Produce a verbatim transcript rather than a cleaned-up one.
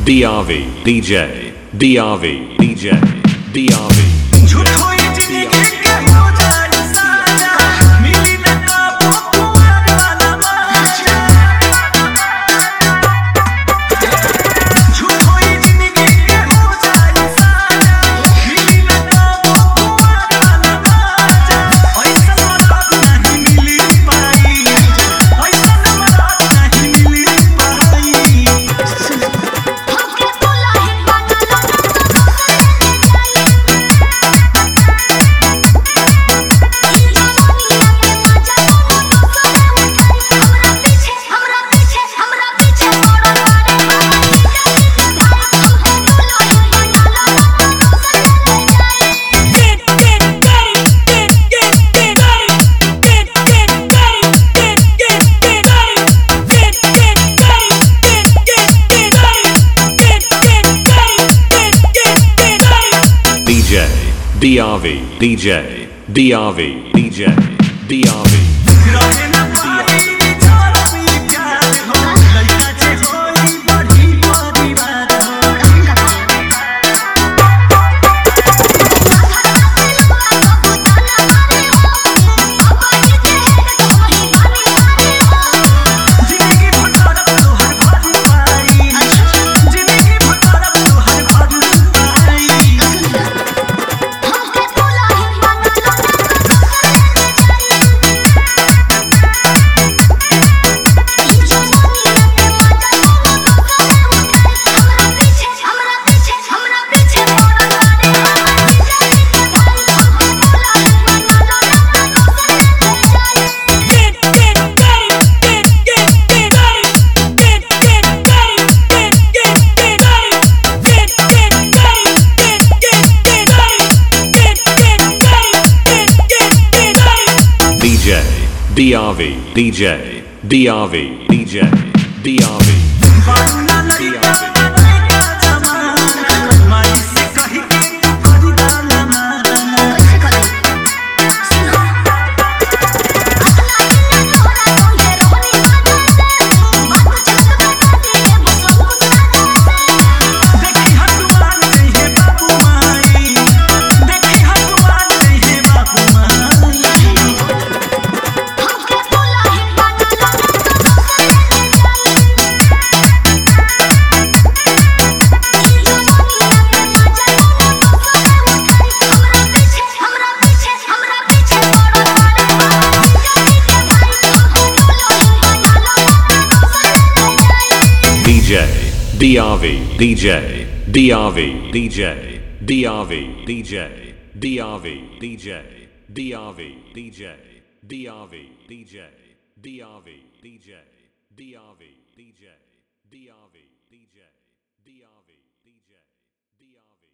D R V D J D R V D J D R V झूठो ये जिंदगी के हो जाए साजा मिली न काबू कुंवर वाला बाजा झूठो ये जिंदगी के हो जाए साजा मिली न काबू कुंवर वाला बाजा ऐसा मराद नहीं मिली पाई ऐसा मराद नहीं मिली पाई हमके बोला है बना लो D R V D J D R V D J D R V रहे न पाई छोरा भी प्यार हो लइका जे होई बड़ी परिवार हो जिंदगी भटरब तोहर भर पाई जिंदगी भटरब तोहर भर पाई हमके बोला है बना लो D R V D J D R V D J D R V बारूना लइका लइका जमाना माई से कहि के तू करी दाना माना देखी हनुमान जइहे बाबू माई देखी हनुमान जइहे बाबू माई हमके बोला है बना लो D J D R V D J D R V D J D R V D J D R V D J D R V D J D R V D J D R V D J D R V D J D R V D J D R V D J D R V